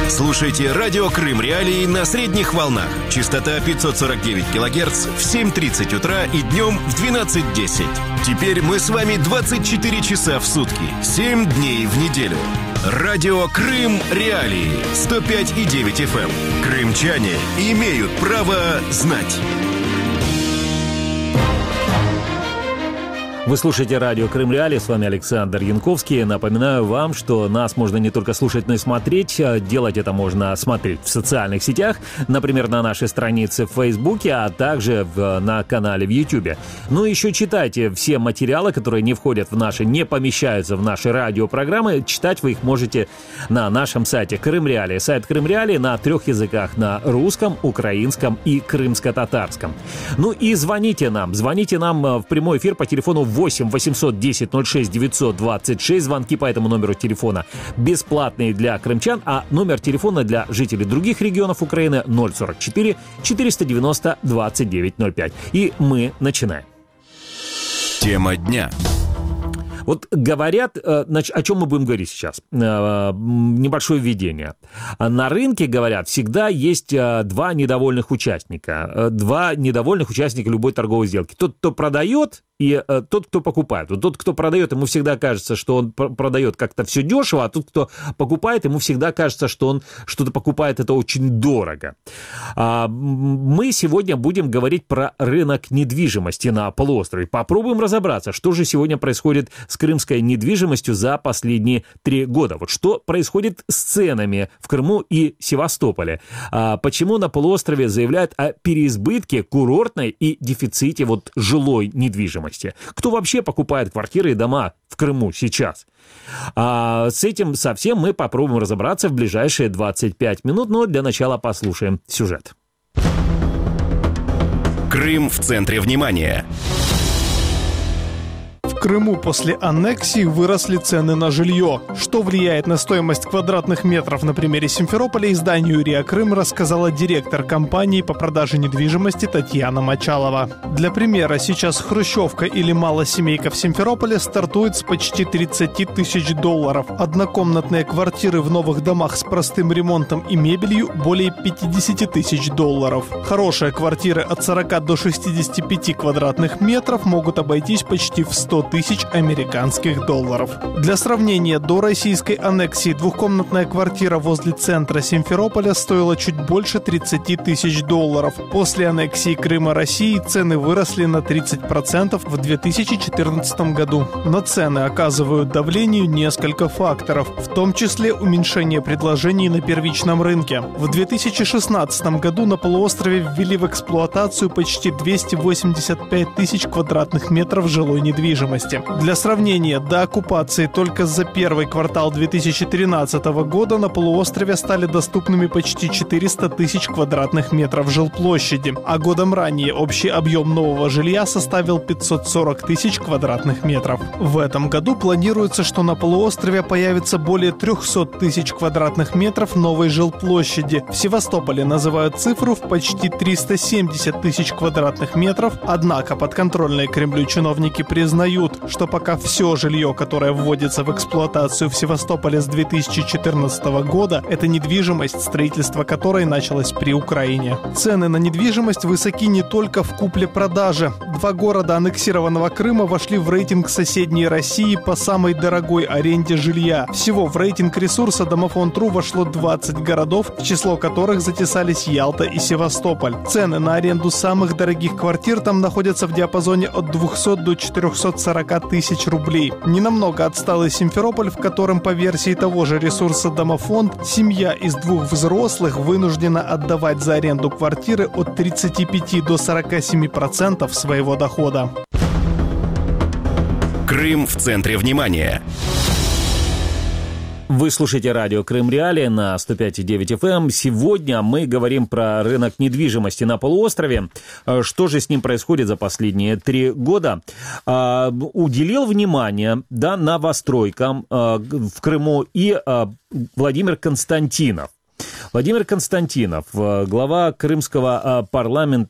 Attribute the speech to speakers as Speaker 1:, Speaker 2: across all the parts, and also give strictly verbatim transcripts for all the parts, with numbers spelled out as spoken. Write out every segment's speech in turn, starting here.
Speaker 1: Слушайте радио Крым Реалии на средних волнах. Частота пятьсот сорок девять килогерц в семь тридцать утра и днем в двенадцать десять. Теперь мы с вами двадцать четыре часа в сутки, семь дней в неделю. Радио Крым Реалии сто пять и девять эф эм. Крымчане имеют право знать.
Speaker 2: Вы слушаете радио Крым Реалии, с вами Александр Янковский. Напоминаю вам, что нас можно не только слушать, но и смотреть. Делать это можно смотреть в социальных сетях, например, на нашей странице в Фейсбуке, а также в, на канале в Ютубе. Ну и еще читайте все материалы, которые не входят в наши, не помещаются в наши радиопрограммы. Читать вы их можете на нашем сайте Крым Реалии. Сайт Крым Реалии на трех языках: на русском, украинском и крымско-татарском. Ну и звоните нам. Звоните нам в прямой эфир по телефону восемь восемьсот десять ноль шесть девятьсот двадцать шесть. Звонки по этому номеру телефона бесплатные для крымчан, а номер телефона для жителей других регионов Украины ноль сорок четыре четыреста девяносто двадцать девять ноль пять. И мы начинаем.
Speaker 1: Тема дня.
Speaker 2: Вот говорят, значит, о чем мы будем говорить сейчас? Небольшое введение. На рынке, говорят, всегда есть два недовольных участника. Два недовольных участника любой торговой сделки. Тот, кто продает, и э, тот, кто покупает. Вот тот, кто продает, ему всегда кажется, что он пр- продает как-то все дешево, а тот, кто покупает, ему всегда кажется, что он что-то покупает это очень дорого. А, мы сегодня будем говорить про рынок недвижимости на полуострове. Попробуем разобраться, что же сегодня происходит с крымской недвижимостью за последние три года. Вот что происходит с ценами в Крыму и Севастополе. А, почему на полуострове заявляют о переизбытке курортной и дефиците вот жилой недвижимости? Кто вообще покупает квартиры и дома в Крыму сейчас? А с этим совсем мы попробуем разобраться в ближайшие двадцать пять минут, но для начала послушаем сюжет.
Speaker 1: Крым в центре внимания.
Speaker 3: В Крыму после аннексии выросли цены на жилье. Что влияет на стоимость квадратных метров на примере Симферополя, изданию «РИА Крым» рассказала директор компании по продаже недвижимости Татьяна Мочалова. Для примера, сейчас хрущевка или малосемейка в Симферополе стартует с почти тридцать тысяч долларов. Однокомнатные квартиры в новых домах с простым ремонтом и мебелью более пятьдесят тысяч долларов. Хорошие квартиры от сорока до шестидесяти пяти квадратных метров могут обойтись почти в сто тысяч американских долларов. Для сравнения, до российской аннексии двухкомнатная квартира возле центра Симферополя стоила чуть больше тридцати тысяч долларов. После аннексии Крыма России цены выросли на тридцать процентов в две тысячи четырнадцатом году. На цены оказывают давлению несколько факторов, в том числе уменьшение предложений на первичном рынке. В две тысячи шестнадцатом году на полуострове ввели в эксплуатацию почти двести восемьдесят пять тысяч квадратных метров жилой недвижимости. Для сравнения, до оккупации только за первый квартал две тысячи тринадцатого года на полуострове стали доступными почти четыреста тысяч квадратных метров жилплощади, а годом ранее общий объем нового жилья составил пятьсот сорок тысяч квадратных метров. В этом году планируется, что на полуострове появится более триста тысяч квадратных метров новой жилплощади. В Севастополе называют цифру в почти триста семьдесят тысяч квадратных метров, однако подконтрольные Кремлю чиновники признают, что пока все жилье, которое вводится в эксплуатацию в Севастополе с две тысячи четырнадцатого года, это недвижимость, строительство которой началось при Украине. Цены на недвижимость высоки не только в купле-продаже. Два города аннексированного Крыма вошли в рейтинг соседней России по самой дорогой аренде жилья. Всего в рейтинг ресурса Домофон.ру вошло двадцать городов, в число которых затесались Ялта и Севастополь. Цены на аренду самых дорогих квартир там находятся в диапазоне от двухсот до четырехсот сорока тысяч рублей. Ненамного отсталый Симферополь, в котором по версии того же ресурса Домофонд, семья из двух взрослых вынуждена отдавать за аренду квартиры от тридцати пяти до сорока семи процентов своего дохода.
Speaker 1: Крым в центре внимания.
Speaker 2: Вы слушаете радио Крым Реалии на сто пять и девять эф эм. Сегодня мы говорим про рынок недвижимости на полуострове. Что же с ним происходит за последние три года? Уделил внимание, да, новостройкам в Крыму и Владимир Константинов. Владимир Константинов, глава крымского парламента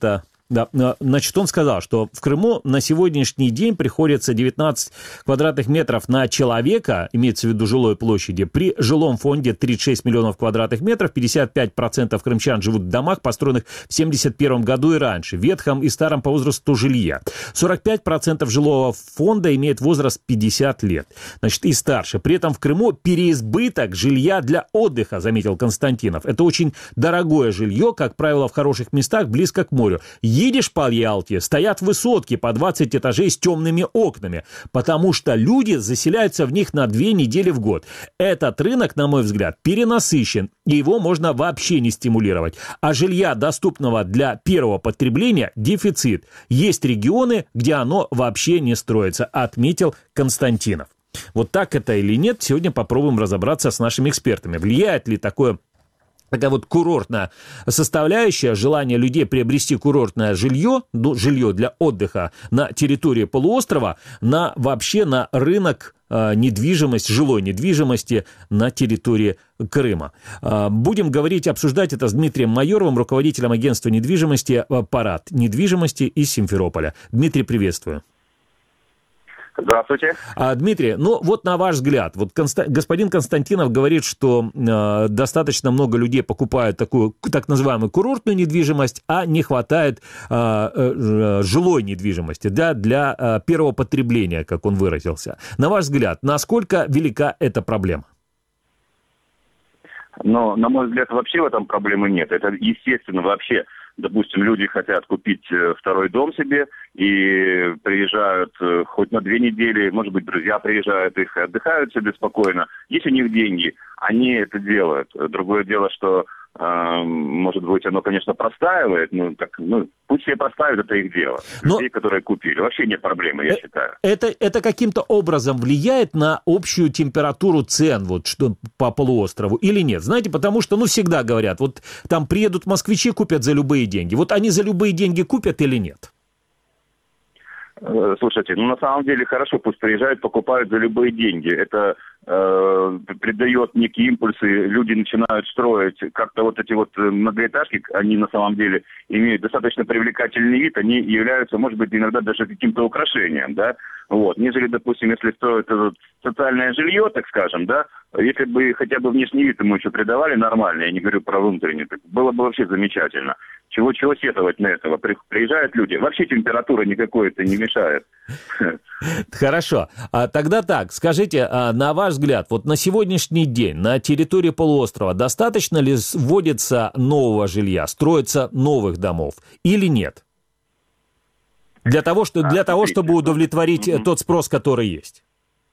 Speaker 2: Да, значит, он сказал, что в Крыму на сегодняшний день приходится девятнадцать квадратных метров на человека, имеется в виду жилой площади, при жилом фонде тридцать шесть миллионов квадратных метров, пятьдесят пять процентов крымчан живут в домах, построенных в семьдесят первом году и раньше, ветхом и старом по возрасту жилья. сорок пять процентов жилого фонда имеет возраст пятьдесят лет, значит, и старше. При этом в Крыму переизбыток жилья для отдыха, заметил Константинов. Это очень дорогое жилье, как правило, в хороших местах, близко к морю. Едешь по Ялте, стоят высотки по двадцать этажей с темными окнами, потому что люди заселяются в них на две недели в год. Этот рынок, на мой взгляд, перенасыщен, и его можно вообще не стимулировать. А жилья, доступного для первого потребления, дефицит. Есть регионы, где оно вообще не строится, отметил Константинов. Вот так это или нет, сегодня попробуем разобраться с нашими экспертами. Влияет ли такое Такая вот курортная составляющая, желание людей приобрести курортное жилье, ну, жилье для отдыха на территории полуострова, на вообще на рынок э, недвижимости, жилой недвижимости на территории Крыма. Э, будем говорить, обсуждать это с Дмитрием Майоровым, руководителем агентства недвижимости «Парад недвижимости» из Симферополя. Дмитрий, приветствую.
Speaker 4: Здравствуйте.
Speaker 2: А, Дмитрий, ну вот на ваш взгляд, вот Конста... господин Константинов говорит, что э, достаточно много людей покупают такую так называемую курортную недвижимость, а не хватает э, э, жилой недвижимости, да, для э, первого потребления, как он выразился. На ваш взгляд, насколько велика эта проблема?
Speaker 4: Но, на мой взгляд, вообще в этом проблемы нет. Это, естественно, вообще... Допустим, люди хотят купить второй дом себе и приезжают хоть на две недели, может быть, друзья приезжают, их отдыхают себе спокойно. Есть у них деньги, они это делают. Другое дело, что, э, может быть, оно, конечно, простаивает, ну, так, ну, пусть себе простаивают, это их дело. Но... Людей, которые купили. Вообще нет проблемы, я считаю.
Speaker 2: Это, это каким-то образом влияет на общую температуру цен вот, что, по полуострову или нет? Знаете, потому что, ну, всегда говорят, вот там приедут москвичи, купят за любые деньги. Вот они за любые деньги купят или нет?
Speaker 4: Слушайте, ну на самом деле хорошо, пусть приезжают, покупают за любые деньги. Это э, придает некие импульсы, люди начинают строить как-то вот эти вот многоэтажки, они на самом деле имеют достаточно привлекательный вид, они являются, может быть, иногда даже каким-то украшением, да, вот, нежели, допустим, если строят это социальное жилье, так скажем, да, если бы хотя бы внешний вид ему еще придавали нормально, я не говорю про внутренний, так было бы вообще замечательно. Чего, чего сетовать на этого? При, приезжают люди. Вообще температура никакой это не мешает.
Speaker 2: Хорошо. А тогда так, скажите, а на ваш взгляд, вот на сегодняшний день на территории полуострова достаточно ли вводится нового жилья, строится новых домов или нет? Для того, что, для а, того чтобы удовлетворить mm-hmm. тот спрос, который есть.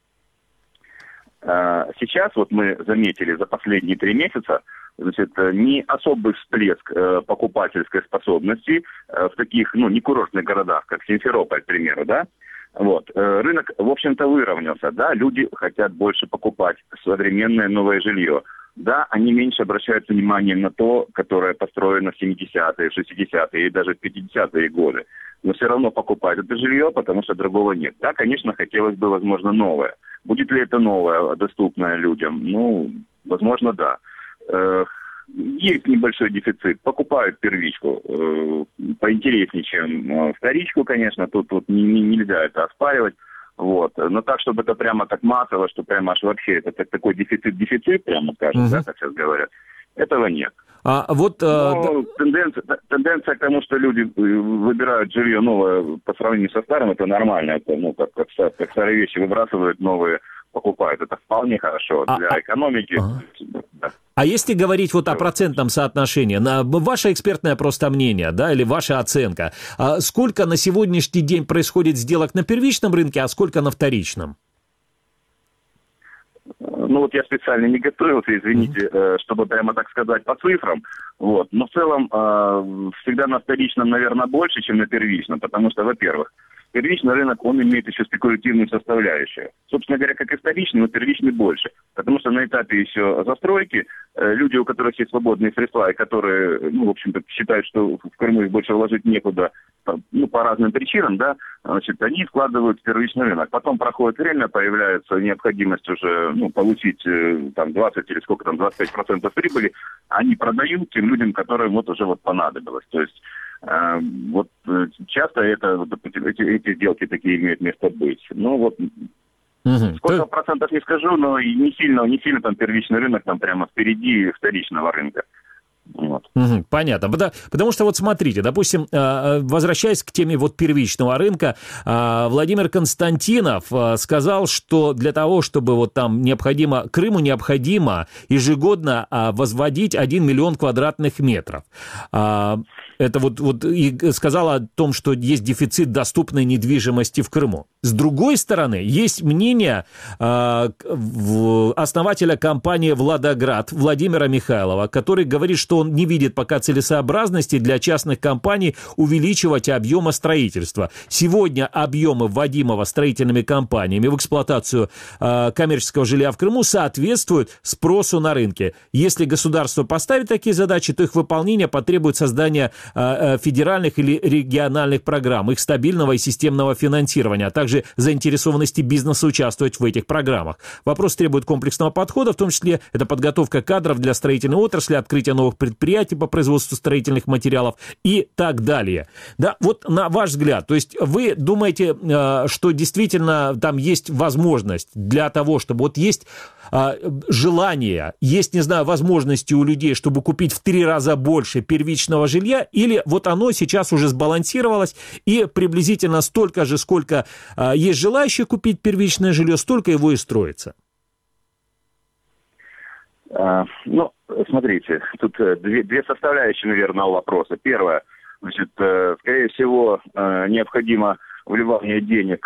Speaker 4: Сейчас вот мы заметили за последние три месяца, значит, не особый всплеск э, покупательской способности э, в таких, ну, не курортных городах, как Симферополь, к примеру, да. Вот. Э, рынок, в общем-то, выровнялся, да, люди хотят больше покупать современное новое жилье. Да, они меньше обращают внимание на то, которое построено в семидесятые, шестидесятые и даже в пятидесятые годы. Но все равно покупают это жилье, потому что другого нет. Да, конечно, хотелось бы, возможно, новое. Будет ли это новое, доступное людям? Ну, возможно, да. Есть небольшой дефицит. Покупают первичку. Поинтереснее, чем вторичку, конечно. Тут, тут нельзя это оспаривать. Вот. Но так, чтобы это прямо так массово, что прямо аж вообще это такой дефицит-дефицит, прямо скажем, угу. да, как сейчас говорят, этого нет.
Speaker 2: А вот,
Speaker 4: Но, э... тенденция, тенденция к тому, что люди выбирают жилье новое по сравнению со старым, это нормально. Это, ну, как, как, как старые вещи выбрасывают, новые покупают. Это вполне хорошо для а, экономики. А,
Speaker 2: да. а если говорить вот о процентном соотношении, на ваше экспертное просто мнение, да, или ваша оценка, а сколько на сегодняшний день происходит сделок на первичном рынке, а сколько на вторичном?
Speaker 4: Ну вот я специально не готовился, извините, mm-hmm. чтобы прямо так сказать по цифрам. Вот. Но в целом всегда на вторичном, наверное, больше, чем на первичном, потому что, во-первых, первичный рынок, он имеет еще спекулятивную составляющую. Собственно говоря, как и вторичный, но первичный больше. Потому что на этапе еще застройки люди, у которых есть свободные средства, и которые, ну, в общем-то, считают, что в Крыму их больше вложить некуда, ну, по разным причинам, да, значит, они вкладывают в первичный рынок. Потом проходит время, появляется необходимость уже, ну, получить там двадцать или сколько там, двадцать пять процентов прибыли, они продают тем людям, которым вот уже вот понадобилось. То есть Вот часто это, эти, эти сделки такие имеют место быть. Ну вот, угу. Сколько То... процентов не скажу, но не сильно, не сильно там первичный рынок там прямо впереди вторичного рынка. Вот.
Speaker 2: Угу, понятно. Потому, потому что вот смотрите, допустим, возвращаясь к теме вот первичного рынка, Владимир Константинов сказал, что для того, чтобы вот там необходимо, Крыму необходимо ежегодно возводить один миллион квадратных метров. Это вот, вот и сказал о том, что есть дефицит доступной недвижимости в Крыму. С другой стороны, есть мнение э, основателя компании «Владоград» Владимира Михайлова, который говорит, что он не видит пока целесообразности для частных компаний увеличивать объемы строительства. Сегодня объемы вводимого строительными компаниями в эксплуатацию э, коммерческого жилья в Крыму соответствуют спросу на рынке. Если государство поставит такие задачи, то их выполнение потребует создания федеральных или региональных программ, их стабильного и системного финансирования, а также заинтересованности бизнеса участвовать в этих программах. Вопрос требует комплексного подхода, в том числе это подготовка кадров для строительной отрасли, открытие новых предприятий по производству строительных материалов и так далее. Да, вот на ваш взгляд, то есть вы думаете, что действительно там есть возможность для того, чтобы вот есть желание, есть, не знаю, возможности у людей, чтобы купить в три раза больше первичного жилья, или вот оно сейчас уже сбалансировалось, и приблизительно столько же, сколько а, есть желающих купить первичное жилье, столько его и строится?
Speaker 4: А, ну, смотрите, тут две, две составляющие, наверное, вопроса. Первое, значит, скорее всего, необходимо вливание денег,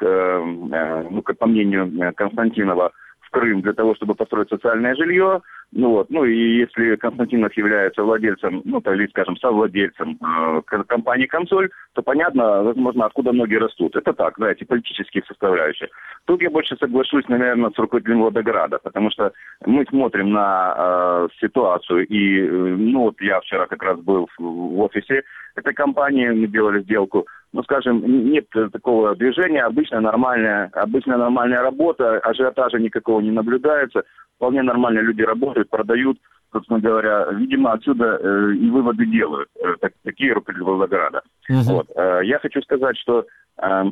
Speaker 4: ну, как по мнению Константинова, Крым для того, чтобы построить социальное жилье. Ну вот, ну и если Константинов является владельцем, ну, или, скажем, совладельцем э, компании «Консоль», то понятно, возможно, откуда ноги растут. Это так, знаете, политические составляющие. Тут я больше соглашусь, наверное, с руководителем Владограда, потому что мы смотрим на э, ситуацию, и, э, ну, вот я вчера как раз был в, в офисе этой компании, мы делали сделку. Ну, скажем, нет такого движения, обычная нормальная, обычная нормальная работа, ажиотажа никакого не наблюдается, вполне нормально люди работают, продают, собственно говоря, видимо, отсюда э, и выводы делают, э, так, такие руководители Волгограда. Uh-huh. Вот. Э, я хочу сказать, что э,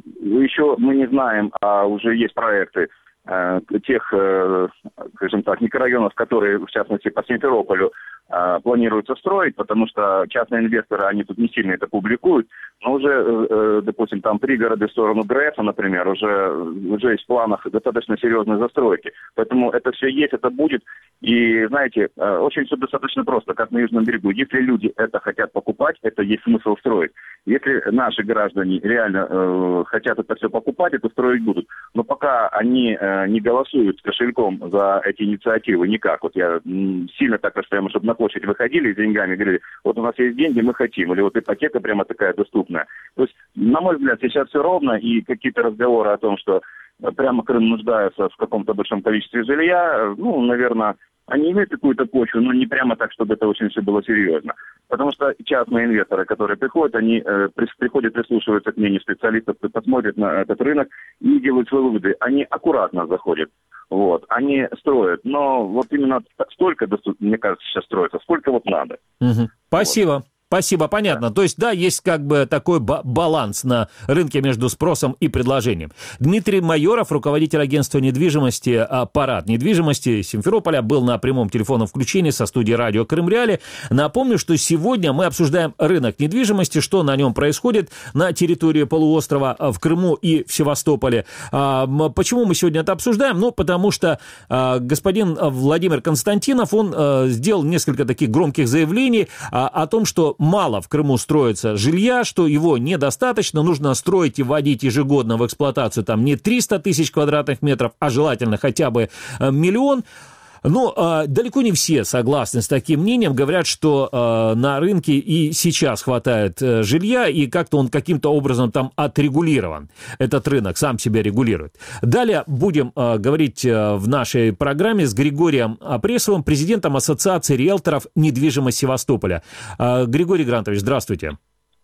Speaker 4: еще мы не знаем, а уже есть проекты э, тех, э, скажем так, микрорайонов, которые, в частности, по Симферополю, планируется строить, потому что частные инвесторы, они тут не сильно это публикуют, но уже, э, допустим, там пригороды в сторону ГРЭСа, например, уже, уже есть в планах достаточно серьезной застройки. Поэтому это все есть, это будет. И, знаете, э, очень все достаточно просто, как на Южном берегу. Если люди это хотят покупать, это есть смысл строить. Если наши граждане реально э, хотят это все покупать, это строить будут. Но пока они э, не голосуют с кошельком за эти инициативы никак. Вот я м, сильно так расстоянно, чтобы на площадь выходили с деньгами, говорили, вот у нас есть деньги, мы хотим, или вот ипотека прямо такая доступная. То есть, на мой взгляд, сейчас все ровно, и какие-то разговоры о том, что прямо Крым нуждается в каком-то большом количестве жилья, ну, наверное, они имеют какую-то почву, но не прямо так, чтобы это очень все было серьезно. Потому что частные инвесторы, которые приходят, они э, приходят, прислушиваются к мнению специалистов, посмотрят на этот рынок и делают свои выводы. Они аккуратно заходят. Вот, они строят, но вот именно столько, мне кажется, сейчас строится, сколько вот надо.
Speaker 2: Угу. Спасибо. Вот. Спасибо, понятно. Да. То есть, да, есть как бы такой баланс на рынке между спросом и предложением. Дмитрий Майоров, руководитель агентства недвижимости «Парад недвижимости» Симферополя, был на прямом телефонном включении со студией радио «Крым-Реалии». Напомню, что сегодня мы обсуждаем рынок недвижимости, что на нем происходит на территории полуострова в Крыму и в Севастополе. Почему мы сегодня это обсуждаем? Ну, потому что господин Владимир Константинов, он сделал несколько таких громких заявлений о том, что мало в Крыму строится жилья, что его недостаточно, нужно строить и вводить ежегодно в эксплуатацию там не триста тысяч квадратных метров, а желательно хотя бы миллион. Но э, далеко не все согласны с таким мнением, говорят, что э, на рынке и сейчас хватает э, жилья, и как-то он каким-то образом там отрегулирован, этот рынок сам себя регулирует. Далее будем э, говорить э, в нашей программе с Григорием Апресовым, президентом Ассоциации риэлторов «Недвижимость Севастополя». Э, Григорий Грантович, здравствуйте.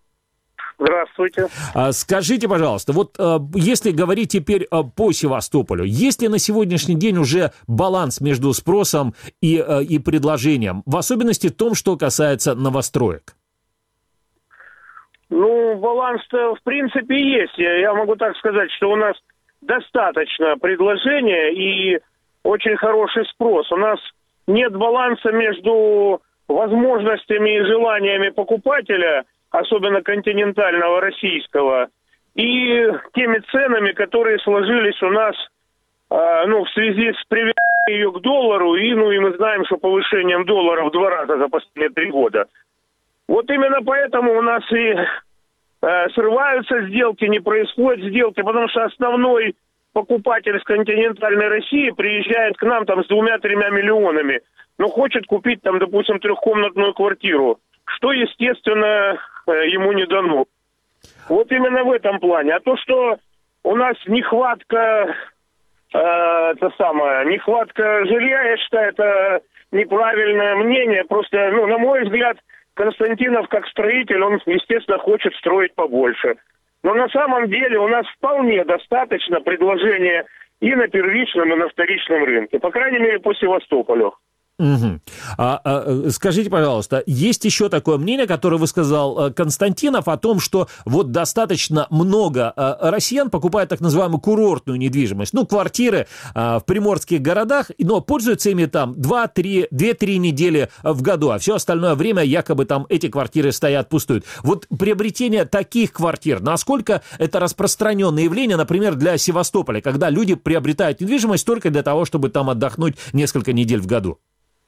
Speaker 5: Здравствуйте.
Speaker 2: Скажите, пожалуйста, вот если говорить теперь по Севастополю, есть ли на сегодняшний день уже баланс между спросом и, и предложением, в особенности в том, что касается новостроек?
Speaker 5: Ну, баланс-то в принципе есть. Я, я могу так сказать, что у нас достаточно предложения и очень хороший спрос. У нас нет баланса между возможностями и желаниями покупателя, особенно континентального российского, и теми ценами, которые сложились у нас э, ну, в связи с привязкой ее к доллару, и, ну, и мы знаем, что повышением доллара в два раза за последние три года. Вот именно поэтому у нас и э, срываются сделки, не происходят сделки, потому что основной покупатель с континентальной России приезжает к нам там с двумя-тремя миллионами, но хочет купить там, допустим, трехкомнатную квартиру, что, естественно, э, ему не дано. Вот именно в этом плане. А то, что у нас нехватка, э, это самое, нехватка жилья, я считаю, это неправильное мнение. Просто, ну, на мой взгляд, Константинов как строитель, он, естественно, хочет строить побольше. Но на самом деле у нас вполне достаточно предложения и на первичном, и на вторичном рынке. По крайней мере, по Севастополю.
Speaker 2: Угу. А, а, скажите, пожалуйста, есть еще такое мнение, которое высказал Константинов, о том, что вот достаточно много а, россиян покупают так называемую курортную недвижимость, ну, квартиры а, в приморских городах, но пользуются ими там два-три недели в году, а все остальное время якобы там эти квартиры стоят, пустуют. Вот приобретение таких квартир, насколько это распространенное явление, например, для Севастополя, когда люди приобретают недвижимость только для того, чтобы там отдохнуть несколько недель в году?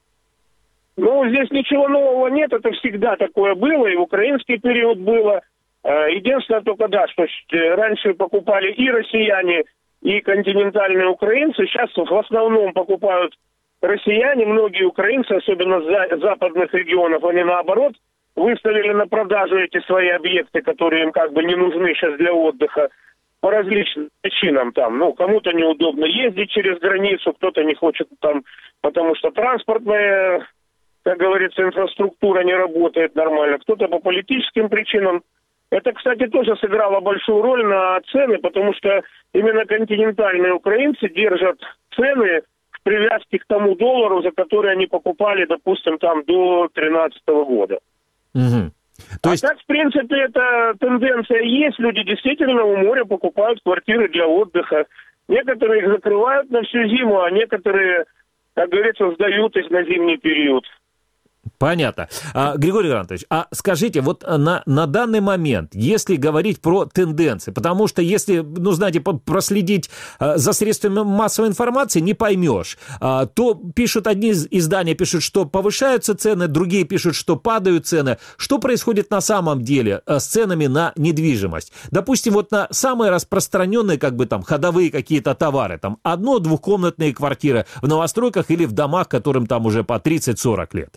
Speaker 5: Ну, здесь ничего нового нет, это всегда такое было, и в украинский период было. Единственное только, да, что раньше покупали и россияне, и континентальные украинцы, сейчас в основном покупают россияне, многие украинцы, особенно с западных регионов, они наоборот выставили на продажу эти свои объекты, которые им как бы не нужны сейчас для отдыха, по различным причинам там. Ну, кому-то неудобно ездить через границу, кто-то не хочет там, потому что транспортная, как говорится, инфраструктура не работает нормально, кто-то по политическим причинам. Это, кстати, тоже сыграло большую роль на цены, потому что именно континентальные украинцы держат цены в привязке к тому доллару, за который они покупали, допустим, там до две тысячи тринадцатого года.
Speaker 2: Угу. То есть...
Speaker 5: А так, в принципе, эта тенденция есть. Люди действительно у моря покупают квартиры для отдыха. Некоторые их закрывают на всю зиму, а некоторые, как говорится, сдают их на зимний период.
Speaker 2: Понятно. А, Григорий Грантович, а скажите, вот на, на данный момент, если говорить про тенденции, потому что если, ну, знаете, проследить а, за средствами массовой информации, не поймешь, а, то пишут одни издания, пишут, что повышаются цены, другие пишут, что падают цены. Что происходит на самом деле а, с ценами на недвижимость? Допустим, вот на самые распространенные, как бы там, ходовые какие-то товары, там, одно-двухкомнатные квартиры в новостройках или в домах, которым там уже по тридцать-сорок лет.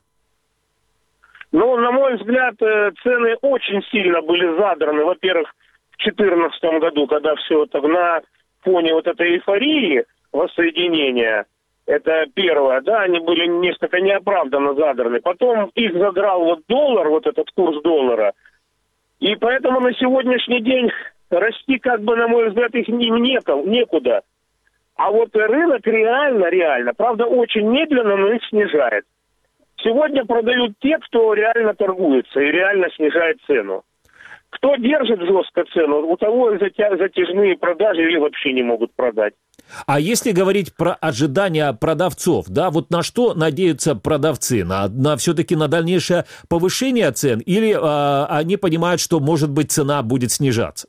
Speaker 5: Ну, на мой взгляд, цены очень сильно были задраны. Во-первых, в две тысячи четырнадцатом году, когда все это на фоне вот этой эйфории воссоединения, это первое, да, они были несколько неоправданно задраны. Потом их задрал вот доллар, вот этот курс доллара. И поэтому на сегодняшний день расти, как бы, на мой взгляд, их некуда. А вот рынок реально, реально, правда, очень медленно, но их снижает. Сегодня продают те, кто реально торгуется и реально снижает цену. Кто держит жестко цену, у того затяжные продажи или вообще не могут продать.
Speaker 2: А если говорить про ожидания продавцов, да, вот на что надеются продавцы? На, на все-таки на дальнейшее повышение цен или а, они понимают, что, может быть, цена будет снижаться?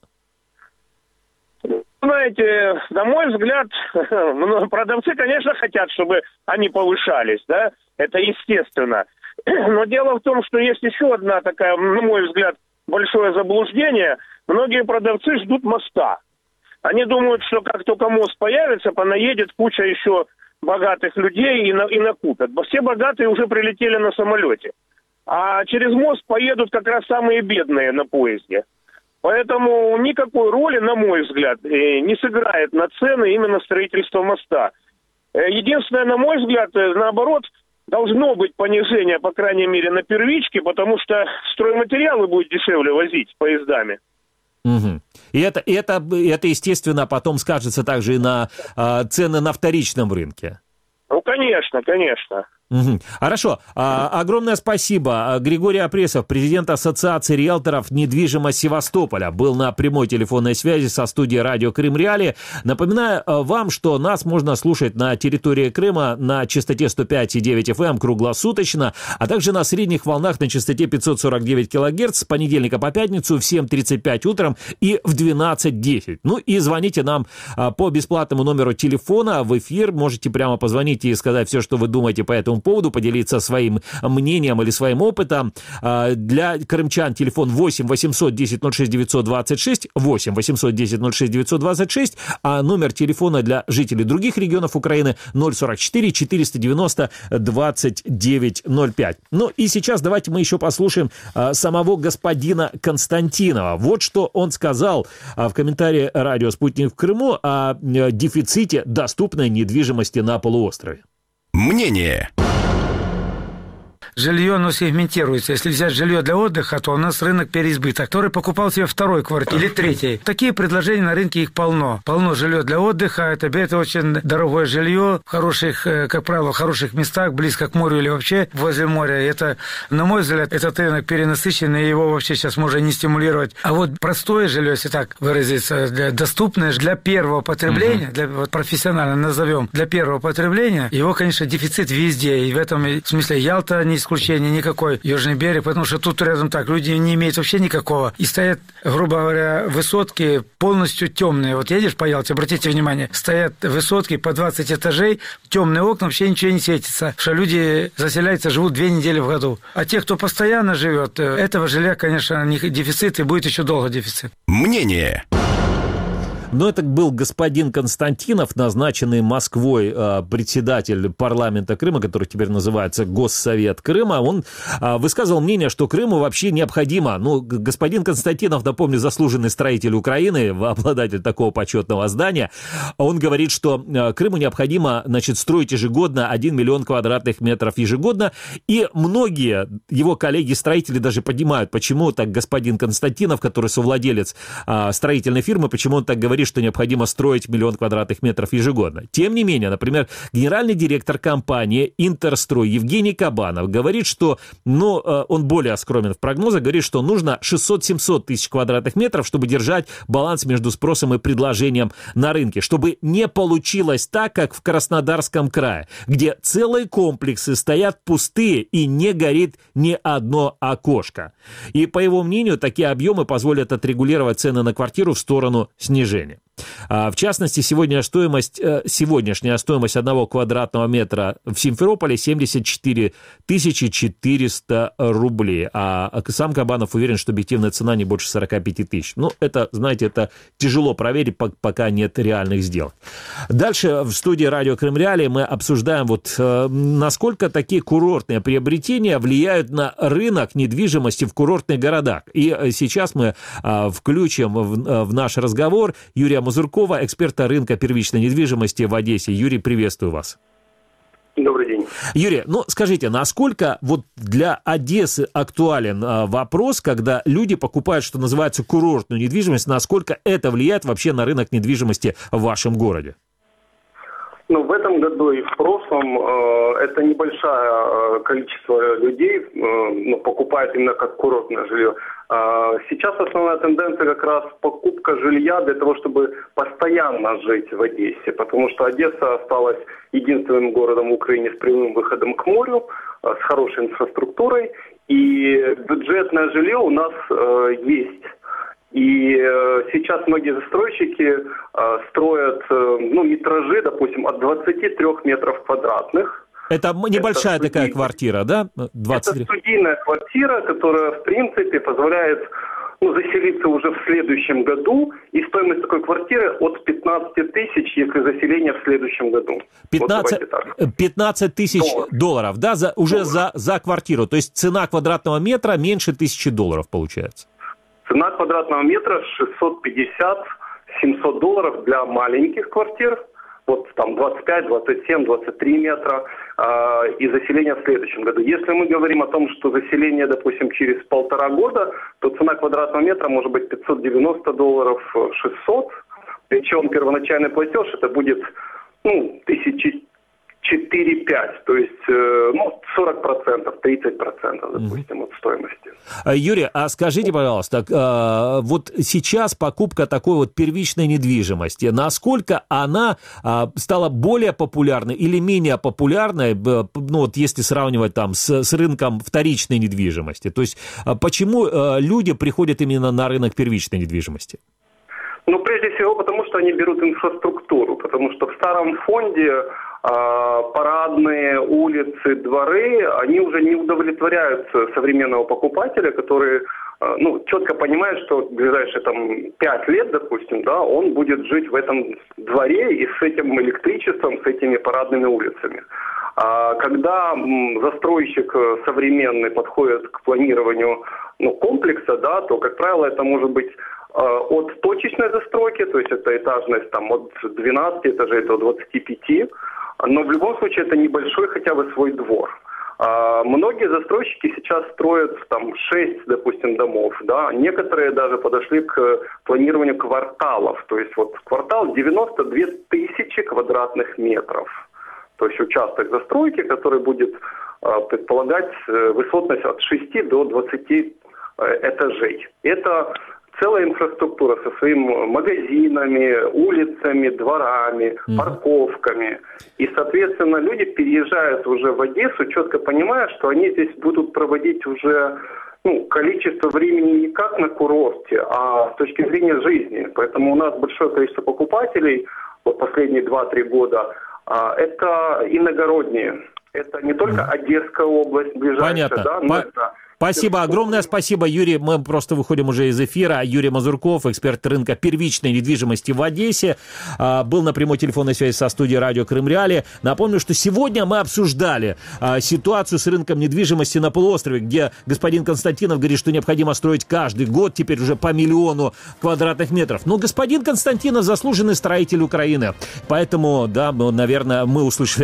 Speaker 5: Знаете, на мой взгляд, продавцы, конечно, хотят, чтобы они повышались, да, это естественно. Но дело в том, что есть еще одна такая, на мой взгляд, большое заблуждение. Многие продавцы ждут моста. Они думают, что как только мост появится, понаедет куча еще богатых людей и, на, и накупят. Все богатые уже прилетели на самолете. А через мост поедут как раз самые бедные на поезде. Поэтому никакой роли, на мой взгляд, не сыграет на цены именно строительство моста. Единственное, на мой взгляд, наоборот, должно быть понижение, по крайней мере, на первичке, потому что стройматериалы будет дешевле возить поездами.
Speaker 2: Угу. И, это, и, это, и это, естественно, потом скажется также и на э, цены на вторичном рынке.
Speaker 5: Ну, конечно, конечно.
Speaker 2: Угу. Хорошо. А, огромное спасибо. Григорий Апресов, президент Ассоциации риэлторов недвижимость Севастополя, был на прямой телефонной связи со студией радио Крым Реалии. Напоминаю вам, что нас можно слушать на территории Крыма на частоте сто пять и девять эф эм круглосуточно, а также на средних волнах на частоте пятьсот сорок девять килогерц с понедельника по пятницу в семь тридцать пять утром и в двенадцать десять. Ну и звоните нам по бесплатному номеру телефона в эфир. Можете прямо позвонить и сказать все, что вы думаете по этому поводу, поделиться своим мнением или своим опытом. Для крымчан телефон восемь восемьсот десять ноль шесть девятьсот двадцать шесть, восемь восемьсот десять ноль шесть девятьсот двадцать шесть, а номер телефона для жителей других регионов Украины ноль сорок четыре четыреста девяносто двадцать девять ноль пять. Ну и сейчас давайте мы еще послушаем а, самого господина Константинова. Вот что он сказал а, в комментарии радио «Спутник» в Крыму о а, дефиците доступной недвижимости на полуострове.
Speaker 1: Мнение.
Speaker 6: Жилье, оно сегментируется. Если взять жилье для отдыха, то у нас рынок переизбыток, который покупал себе второй квартиру или третий. Такие предложения на рынке их полно. Полно жилье для отдыха. Это, это очень дорогое жилье в хороших, как правило, в хороших местах, близко к морю или вообще возле моря. Это, на мой взгляд, этот рынок перенасыщенный, и его вообще сейчас можно не стимулировать. А вот простое жилье, если так выразиться, для, доступное для первого потребления, uh-huh. для, вот профессионально назовем, для первого потребления, его, конечно, дефицит везде. И в этом смысле Ялта не исключение никакой, Южный берег, потому что тут рядом так, люди не имеют вообще никакого. И стоят, грубо говоря, высотки полностью темные. Вот едешь по Ялте, обратите внимание, стоят высотки по двадцать этажей, темные окна, вообще ничего не светится. Что люди заселяются, живут две недели в году. А те, кто постоянно живет, этого жилья, конечно, не дефицит, и будет еще долго дефицит.
Speaker 1: Мнение.
Speaker 2: Но это был господин Константинов, назначенный Москвой э, председатель парламента Крыма, который теперь называется Госсовет Крыма. Он э, высказывал мнение, что Крыму вообще необходимо. Ну, господин Константинов, напомню, заслуженный строитель Украины, обладатель такого почетного здания. Он говорит, что э, Крыму необходимо, значит, строить ежегодно один миллион квадратных метров ежегодно. И многие его коллеги-строители даже понимают, почему так господин Константинов, который совладелец э, строительной фирмы, почему он так говорит, что необходимо строить миллион квадратных метров ежегодно. Тем не менее, например, генеральный директор компании «Интерстрой» Евгений Кабанов говорит, что, ну, он более скромен в прогнозах, говорит, что нужно шестьсот-семьсот тысяч квадратных метров, чтобы держать баланс между спросом и предложением на рынке, чтобы не получилось так, как в Краснодарском крае, где целые комплексы стоят пустые и не горит ни одно окошко. И, по его мнению, такие объемы позволят отрегулировать цены на квартиру в сторону снижения. В частности, сегодняшняя стоимость, сегодняшняя стоимость одного квадратного метра в Симферополе семьдесят четыре тысячи четыреста рублей, а сам Кабанов уверен, что объективная цена не больше сорок пять тысяч. Ну, это, знаете, это тяжело проверить, пока нет реальных сделок. Дальше в студии радио Крым Реалии мы обсуждаем, вот насколько такие курортные приобретения влияют на рынок недвижимости в курортных городах. И сейчас мы включим в наш разговор Юрия Мазуркова, эксперта рынка первичной недвижимости в Одессе. Юрий, приветствую вас.
Speaker 7: Добрый день.
Speaker 2: Юрий, ну скажите, насколько вот для Одессы актуален а, вопрос, когда люди покупают, что называется, курортную недвижимость, насколько это влияет вообще на рынок недвижимости в вашем городе?
Speaker 7: Ну, в этом году и в прошлом э, это небольшое э, количество людей э, ну, покупает именно как курортное жилье. Э, сейчас основная тенденция как раз покупка жилья для того, чтобы постоянно жить в Одессе, потому что Одесса осталась единственным городом в Украине с прямым выходом к морю, э, с хорошей инфраструктурой, и бюджетное жилье у нас э, есть. И э, сейчас многие застройщики э, строят э, ну, метражи, допустим, от двадцати трёх метров квадратных.
Speaker 2: Это небольшая
Speaker 7: это
Speaker 2: такая
Speaker 7: студийная,
Speaker 2: квартира, да? двадцать три.
Speaker 7: Это студийная квартира, которая, в принципе, позволяет ну, заселиться уже в следующем году. И стоимость такой квартиры от пятнадцати тысяч, если заселение в следующем году.
Speaker 2: пятнадцать,
Speaker 7: вот
Speaker 2: пятнадцать тысяч долларов, долларов да, за, уже за, за квартиру. То есть цена квадратного метра меньше тысячи долларов получается.
Speaker 7: Цена квадратного метра шестьсот пятьдесят - семьсот долларов для маленьких квартир. Вот там двадцать пять, двадцать семь, двадцать три метра. Э, и заселение в следующем году. Если мы говорим о том, что заселение, допустим, через полтора года, то цена квадратного метра может быть пятьсот девяносто долларов, шестьсот. Причем первоначальный платеж это будет ну, тысяча четыре-пять, то есть ну, сорок процентов, тридцать процентов, допустим, mm-hmm. от стоимости.
Speaker 2: Юрий, а скажите, пожалуйста, вот сейчас покупка такой вот первичной недвижимости, насколько она стала более популярной или менее популярной, ну вот если сравнивать там с, с рынком вторичной недвижимости? То есть почему люди приходят именно на рынок первичной недвижимости?
Speaker 7: Ну, прежде всего, потому что они берут инфраструктуру, потому что в старом фонде парадные улицы, дворы, они уже не удовлетворяют современного покупателя, который, ну, четко понимает, что в ближайшие там пять лет, допустим, да, он будет жить в этом дворе и с этим электричеством, с этими парадными улицами. А когда застройщик современный подходит к планированию, ну, комплекса, да, то, как правило, это может быть от точечной застройки, то есть это этажность там от двенадцати этажей до двадцати пяти, но в любом случае это небольшой хотя бы свой двор. А многие застройщики сейчас строят там шесть, допустим, домов, да, некоторые даже подошли к планированию кварталов, то есть вот квартал девяносто две тысячи квадратных метров, то есть участок застройки, который будет а, предполагать высотность от шести до двадцати этажей. Это целая инфраструктура со своими магазинами, улицами, дворами, mm-hmm. парковками. И, соответственно, люди переезжают уже в Одессу, четко понимая, что они здесь будут проводить уже ну, количество времени не как на курорте, а с точки зрения жизни. Поэтому у нас большое количество покупателей, вот последние два-три года, это иногородние. Это не только Одесская область ближайшая,
Speaker 2: Понятно.
Speaker 7: да, но
Speaker 2: По-
Speaker 7: это...
Speaker 2: Спасибо, огромное спасибо, Юрий. Мы просто выходим уже из эфира. Юрий Мазурков, эксперт рынка первичной недвижимости в Одессе, был на прямой телефонной связи со студией радио Крым Реалии. Напомню, что сегодня мы обсуждали ситуацию с рынком недвижимости на полуострове, где господин Константинов говорит, что необходимо строить каждый год теперь уже по миллиону квадратных метров. Но господин Константинов заслуженный строитель Украины. Поэтому, да, наверное, мы услышали